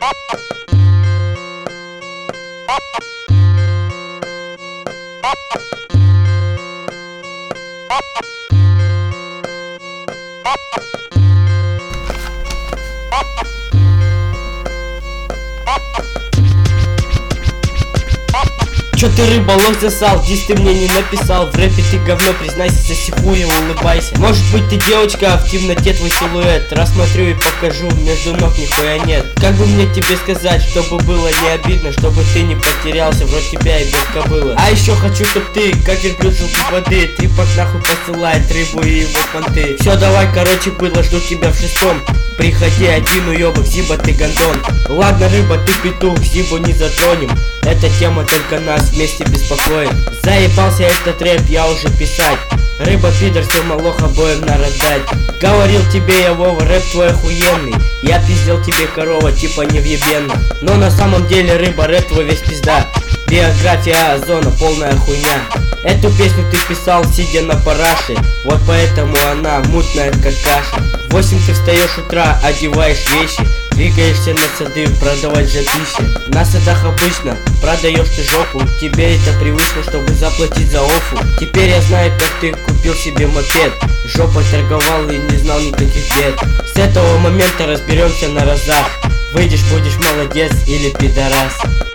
Чё ты рыболов засал? Дис ты мне не написал. В рэпе ты говно, признайся, соси хуя, улыбайся. Может быть ты девочка, а в темноте твой силуэт рассмотрю и покажу, между ног нихуя нет. Как бы мне тебе сказать, чтобы было не обидно, чтобы ты не потерялся, вроде тебя и без кобылы. А еще хочу, чтоб ты, как верблюд жил без воды, трипак нахуй посылает рыбу и его понты. Все, давай, короче, было, жду тебя в 6-м. Приходи один, уебок, Зиба, ты гондон. Ладно, рыба, ты петух, Зибу не затронем. Эта тема только нас вместе беспокоит. Заебался этот рэп, я уже писать. Рыба, пидор, все малох обоим народать. Говорил тебе я, Вова, рэп твой охуенный. Я пиздел тебе, корова, типа невъебенно. Но на самом деле, рыба, рэп твой весь пизда. Биография Озона, полная хуйня. Эту песню ты писал, сидя на параше. Вот поэтому она мутная, как каша. В 8 ты встаешь утра, одеваешь вещи, двигаешься на сады, продавать жопище. На садах обычно продаешь ты жопу. Тебе это привычно, чтобы заплатить за офу. Теперь я знаю, как ты купил себе мопед. Жопой торговал и не знал никаких бед. С этого момента разберемся на разах. Выйдешь, будешь молодец или пидорас.